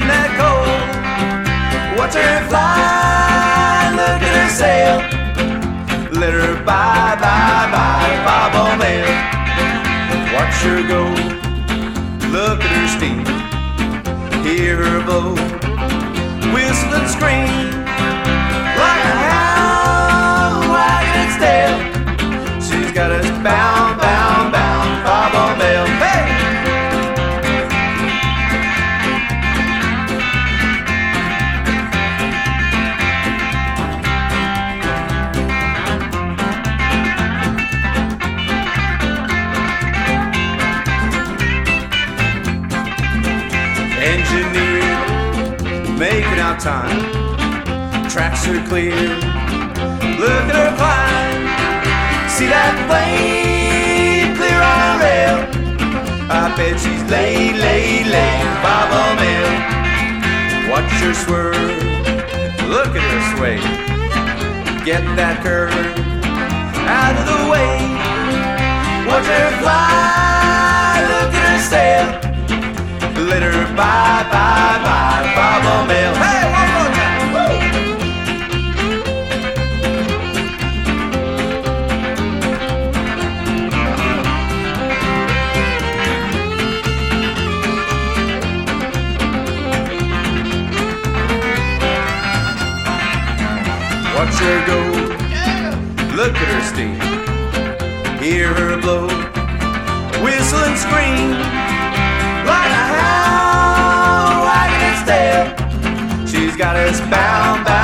that cold. Watch her fly, look at her sail. Let her bye, bye, bye, bob on mail. Watch her go, look at her steam. Hear her blow, whistle and scream. Like a hound wagging its tail. She's got us bound, bound, bound, bob on mail. Hey! Engineer, making out time. Tracks are clear. Look at her climb. See that plane clear on a rail. I bet she's lay, bob on mail. Watch her swerve. Look at her sway. Get that curve out of the way. Watch her fly. Look at her sail. Let her bye, bye, bye, bob on mail. Hey, one more time. Woo! Watch her go. Look at her steam. Hear her blow. Whistle and scream. Like a hound wagging its tail. She's got us bound, bound.